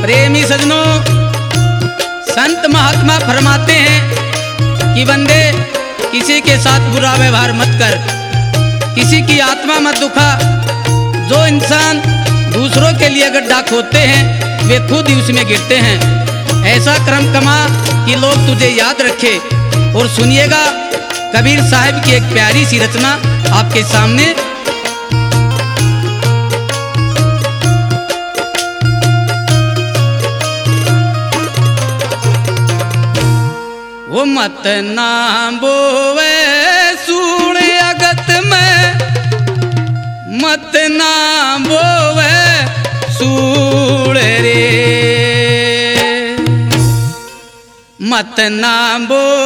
प्रेमी सजनों, संत महात्मा फरमाते हैं कि बंदे किसी के साथ बुरा व्यवहार मत कर, किसी की आत्मा मत दुखा। जो इंसान दूसरों के लिए गड्ढा खोदते हैं वे खुद ही उसमें गिरते हैं। ऐसा कर्म कमा कि लोग तुझे याद रखे। और सुनिएगा कबीर साहब की एक प्यारी सी रचना आपके सामने। वो मत ना बोवे सूण अगत में, मत ना बोवे सूण रे, मत ना बो